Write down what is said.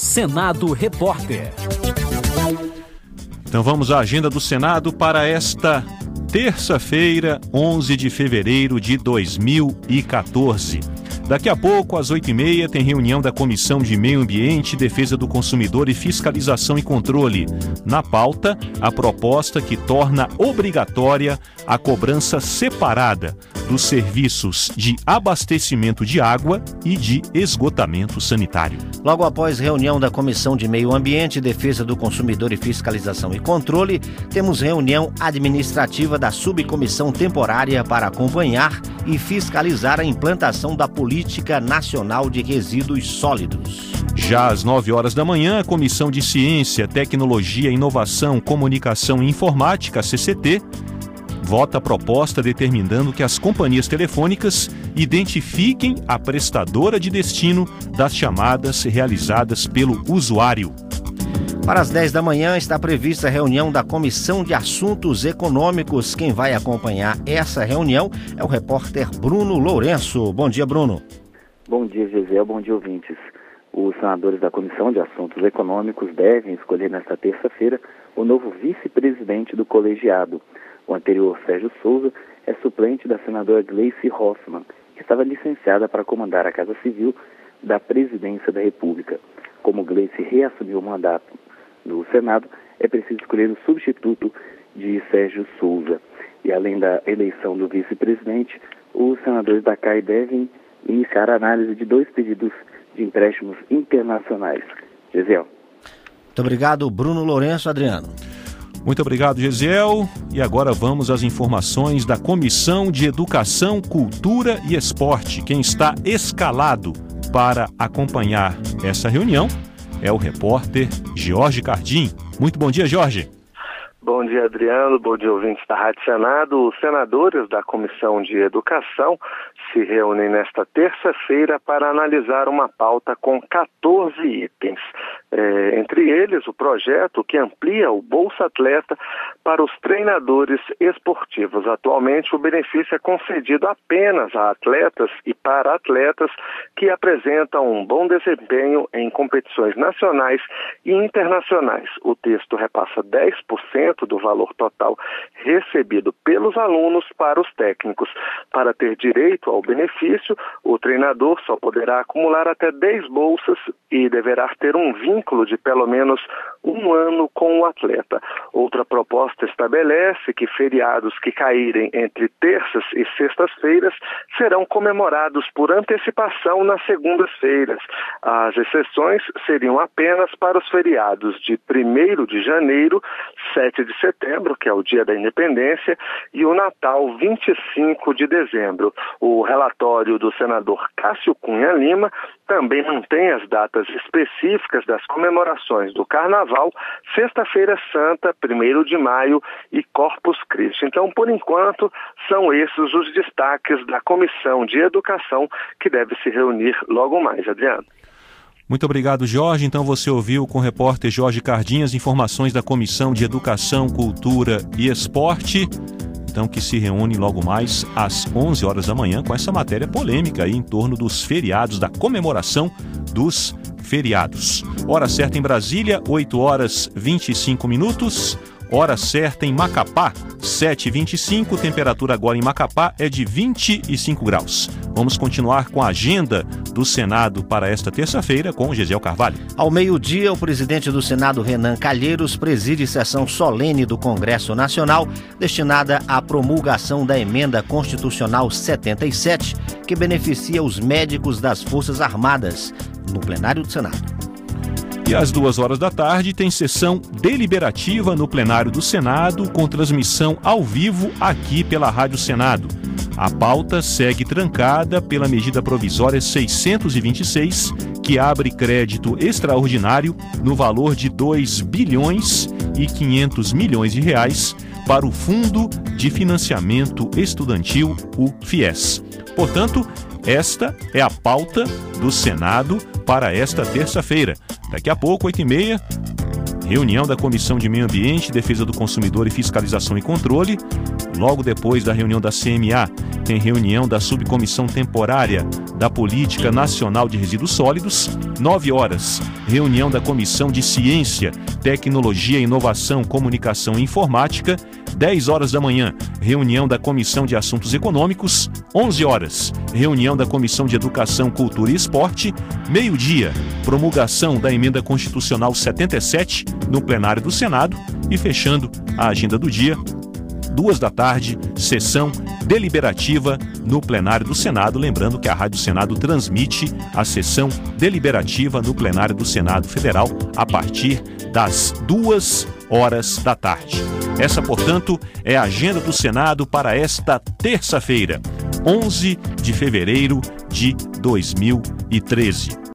Senado Repórter. Então vamos à agenda do Senado para esta terça-feira, 11 de fevereiro de 2014. Daqui a pouco, às 8h30, tem reunião da Comissão de Meio Ambiente, Defesa do Consumidor e Fiscalização e Controle. Na pauta, a proposta que torna obrigatória a cobrança separada dos serviços de abastecimento de água e de esgotamento sanitário. Logo após reunião da Comissão de Meio Ambiente, Defesa do Consumidor e Fiscalização e Controle, temos reunião administrativa da Subcomissão Temporária para acompanhar e fiscalizar a implantação da Política Nacional de Resíduos Sólidos. Já às 9h da manhã, a Comissão de Ciência, Tecnologia, Inovação, Comunicação e Informática, CCT, vota a proposta determinando que as companhias telefônicas identifiquem a prestadora de destino das chamadas realizadas pelo usuário. Para as 10 da manhã está prevista a reunião da Comissão de Assuntos Econômicos. Quem vai acompanhar essa reunião é o repórter Bruno Lourenço. Bom dia, Bruno. Bom dia, Gisele. Bom dia, ouvintes. Os senadores da Comissão de Assuntos Econômicos devem escolher nesta terça-feira o novo vice-presidente do colegiado. O anterior, Sérgio Souza, é suplente da senadora Gleice Hoffmann, que estava licenciada para comandar a Casa Civil da Presidência da República. Como Gleice reassumiu o mandato no Senado, é preciso escolher o substituto de Sérgio Souza. E além da eleição do vice-presidente, os senadores da CAI devem iniciar a análise de 2 pedidos de empréstimos internacionais. Gesiel. Muito obrigado, Bruno Lourenço. Adriano. Muito obrigado, Gesiel. E agora vamos às informações da Comissão de Educação, Cultura e Esporte. Quem está escalado para acompanhar essa reunião é o repórter Jorge Cardim. Muito bom dia, Jorge. Bom dia, Adriano. Bom dia, ouvintes da Rádio Senado. Os senadores da Comissão de Educação se reúnem nesta terça-feira para analisar uma pauta com 14 itens. Entre eles, o projeto que amplia o Bolsa Atleta para os treinadores esportivos. Atualmente, o benefício é concedido apenas a atletas e para atletas que apresentam um bom desempenho em competições nacionais e internacionais. O texto repassa 10% do valor total recebido pelos alunos para os técnicos. Para ter direito ao benefício, o treinador só poderá acumular até 10 bolsas e deverá ter um vínculo de pelo menos 1 ano com o atleta. Outra proposta estabelece que feriados que caírem entre terças e sextas-feiras serão comemorados por antecipação nas segundas-feiras. As exceções seriam apenas para os feriados de 1º de janeiro, 7 de setembro, que é o Dia da Independência, e o Natal, 25 de dezembro. O relatório do senador Cássio Cunha Lima também mantém as datas específicas das comemorações do Carnaval, Sexta-feira Santa, 1º de maio e Corpus Christi. Então, por enquanto, são esses os destaques da Comissão de Educação que deve se reunir logo mais. Adriano. Muito obrigado, Jorge. Então você ouviu com o repórter Jorge Cardim as informações da Comissão de Educação, Cultura e Esporte, então que se reúne logo mais às 11h da manhã com essa matéria polêmica aí em torno dos feriados, da comemoração dos feriados. Hora certa em Brasília, 8h25. Hora certa em Macapá, 7h25. Temperatura agora em Macapá é de 25 graus. Vamos continuar com a agenda do Senado para esta terça-feira com Gesiel Carvalho. Ao meio-dia, o presidente do Senado, Renan Calheiros, preside sessão solene do Congresso Nacional destinada à promulgação da Emenda Constitucional 77, que beneficia os médicos das Forças Armadas, no plenário do Senado. E às 14h tem sessão deliberativa no plenário do Senado com transmissão ao vivo aqui pela Rádio Senado. A pauta segue trancada pela medida provisória 626, que abre crédito extraordinário no valor de 2 bilhões e 500 milhões de reais para o Fundo de Financiamento Estudantil, o FIES. Portanto, esta é a pauta do Senado para esta terça-feira. Daqui a pouco, 8h30, reunião da Comissão de Meio Ambiente, Defesa do Consumidor e Fiscalização e Controle. Logo depois da reunião da CMA, tem reunião da Subcomissão Temporária da Política Nacional de Resíduos Sólidos, 9 horas. Reunião da Comissão de Ciência, Tecnologia, Inovação, Comunicação e Informática, 10 horas da manhã. Reunião da Comissão de Assuntos Econômicos, 11 horas. Reunião da Comissão de Educação, Cultura e Esporte, meio-dia. Promulgação da Emenda Constitucional 77 no plenário do Senado e, fechando a agenda do dia, 2 da tarde, sessão deliberativa no plenário do Senado. Lembrando que a Rádio Senado transmite a sessão deliberativa no plenário do Senado Federal a partir das 2 horas da tarde. Essa, portanto, é a agenda do Senado para esta terça-feira, 11 de fevereiro de 2013.